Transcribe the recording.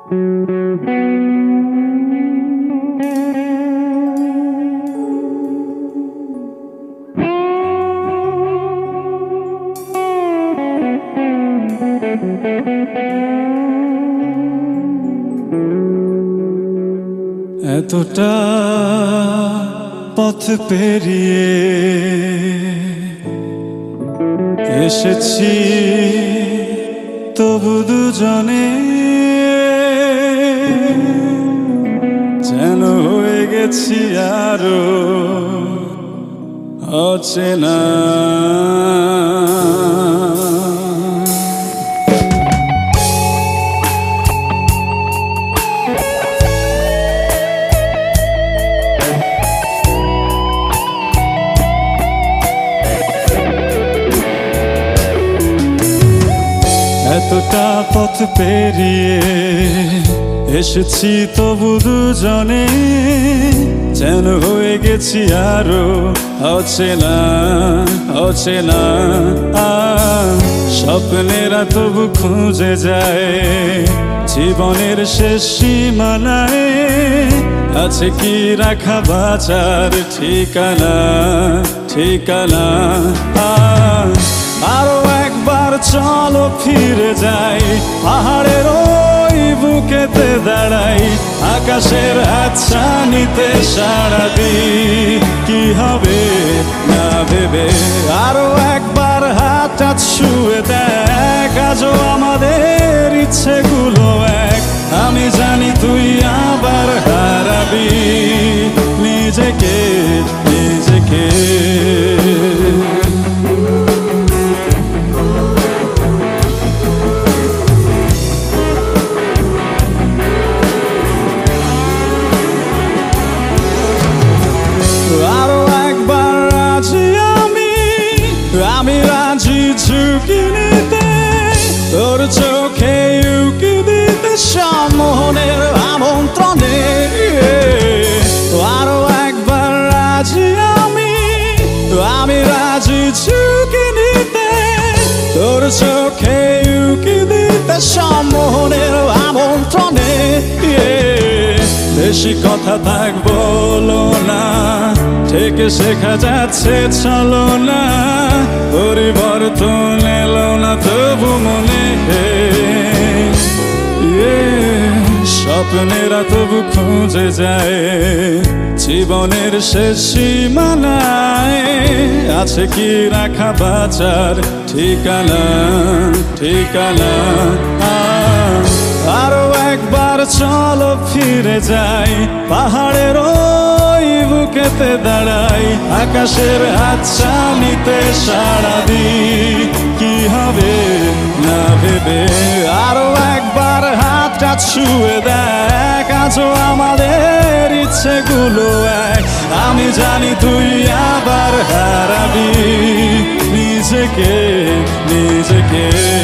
এতটা পথ পেরিয়ে এসেছি তবু দুজনে যেন হয়ে গেছি আরো অচেনা। এতটা পথ পেরিয়ে এসেছি তবু দুজনে যেন হয়ে গেছি আরো অচেনা অচেনা। স্বপ্নেরা তবু খুঁজে যায় জীবনের শেষ সীমানায়, আছে কি রাখা বাঁচার ঠিকানা ঠিকানা। আরো একবার চলো ফিরে যাই, পাহাড়ের ওই বুকেতে দাঁড়াই, আকাশের হাতছানিতে সাড়া দিই কি হবে না ভেবে। আরো একবার হাতটা ছুঁয়ে দেখ, আজও আমাদের ইচ্ছেগুলো এক। আমি জানি তুই আবার হারাবি নিজেকে নিজেকে। আরো একবার রাজি আমি রাজি ঝুঁকি নিতে, তোর চোখে উকি দিতে সম্মোহনের আমন্ত্রণে। আরো একবার রাজি আমি রাজি ঝুঁকি নিতে, তোর চোখে উকি দিতে সম্মোহনের আমন্ত্রণে। বেশি কথা থাক বলো না, থেকে শেখা যাচ্ছে চলো না, পরিবর্তন এলো না তবু মনে। স্বপ্নেরা তবু খুঁজে যায় জীবনের শেষ সীমানায়, আছে কি রাখা বাঁচার ঠিকানা ঠিকানা। আরো একবার চলো ফিরে যাই, পাহাড়ের ওই বুকেতে দাঁড়াই, আকাশের হাতছানিতে সাড়া দিই কি হবে না ভেবে। আরো একবার হাতটা ছুঁয়ে দেখ, আজও আমাদের ইচ্ছেগুলো এক। আমি জানি তুই আবার হারাবি নিজেকে নিজেকে।